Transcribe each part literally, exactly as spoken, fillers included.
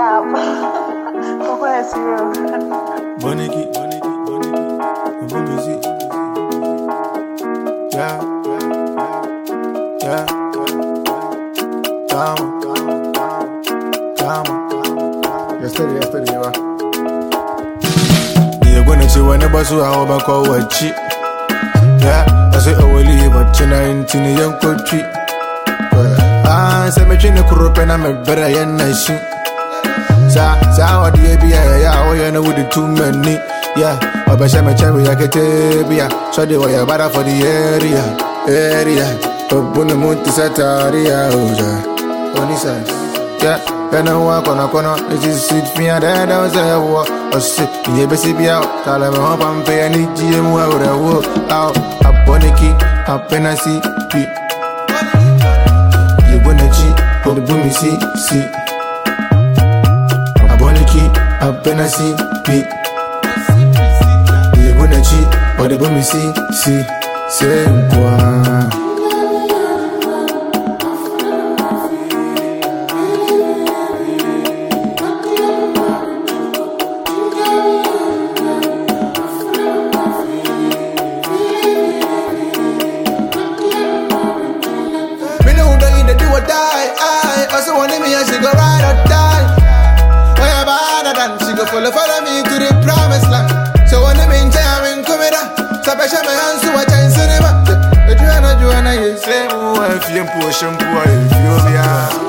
up. Pourquoi est-ce que... Boniki, Boniki, Boniki, bonne musique. Yeah, yeah, yeah. Calma, calma. Yesterday, yesterday, yeah. You're gonna see when the boss who are over call what cheap. Yeah, I say, oh, we leave a china into the young country. Ah, say, me chin the corrupt and I'm a better young nation. Sa, sa, what do you be? Yeah, oh, you know, with the two many. Yeah, I bet I'm a cherry, I can tell you. So they were better for the area, area. But when the moon is at area, oh, on his side. Yeah, then I walk on a corner, it is sweet me, and then I was a walk. Oh, shit, you be see me out. Tell them I'm up pay any G M where I walk out. Up on the key, up in a C P. You wanna cheat, but the boom is C C. Up on the key, up in a C P. You wanna cheat, but the boom is C C. C'est quoi? She go ride or die. Wherever other than she go follow, follow me to the promised land. So when I'm in jail, I'm in comida. So I show my hands to watch in cinema. But you know, you know, you say, oh, if you push and push, if you be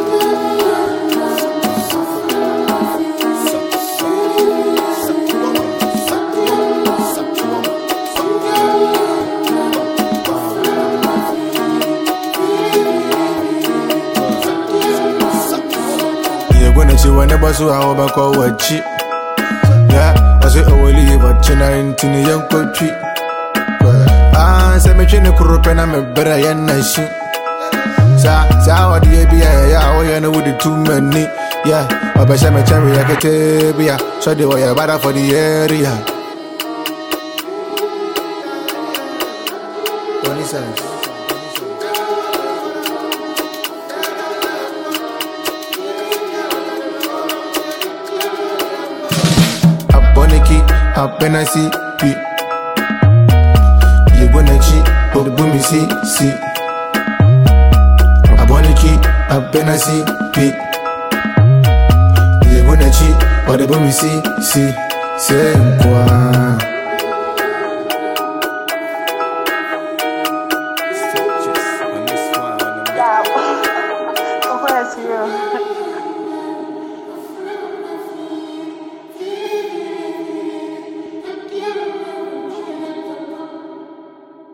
when she went about so how about call what cheap. Yeah, I say, oh, we leave a china into the young country. Ah, say, me chin the corrupt and I'm a better young nation. Sa, sa, what do you be? Yeah, oh, you know, with the two many. Yeah, I bet I'm a cherry, I can tell you. So they were better for the area. What is that? Up in a C P. You wanna cheat, but the boom is C C. I wanna cheat, up in a C P. You wanna cheat, but the boom is C C. C'est quoi?